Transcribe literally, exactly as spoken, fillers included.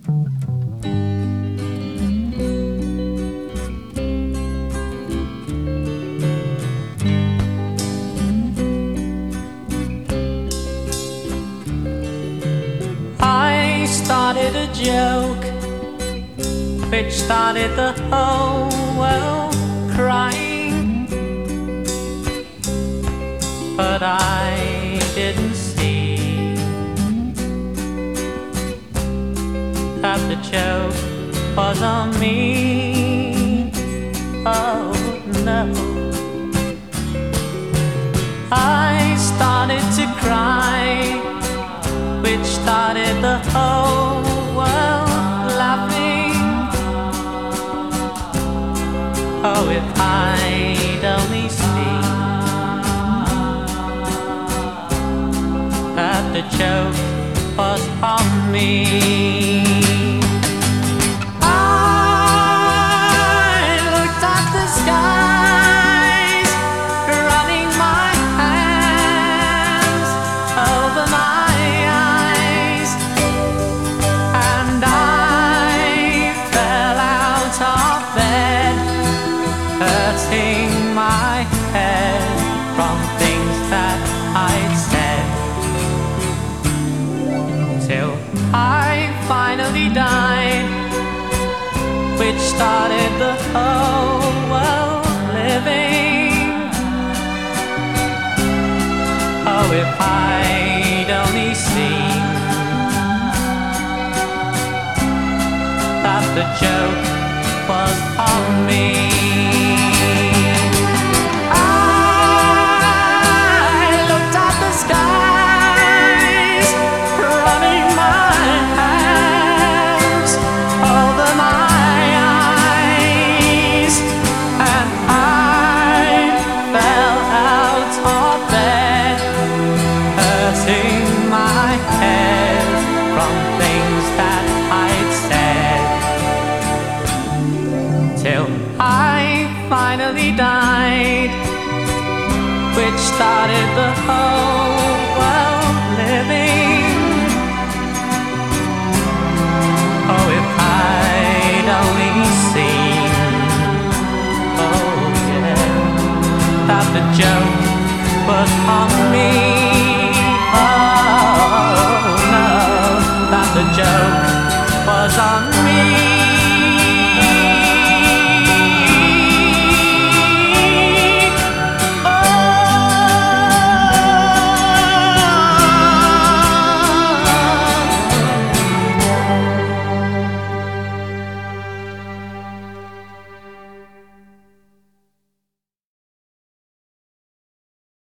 I started a joke which started the whole world crying, but I didn't see that the joke was on me. Oh no, I started to cry, which started the whole world laughing. Oh, if I'd only seen that the joke was on me. I looked at the skies, running my hands over my eyes, and I fell out of bed, hurting my head from things that I'd said, till I finally died, which started the whole world living. Oh, if I'd only seen that the joke was on me. I finally died, which started the whole world living. Oh, if I'd only seen, oh yeah, that the joke was on me. Oh no, that the joke was on me.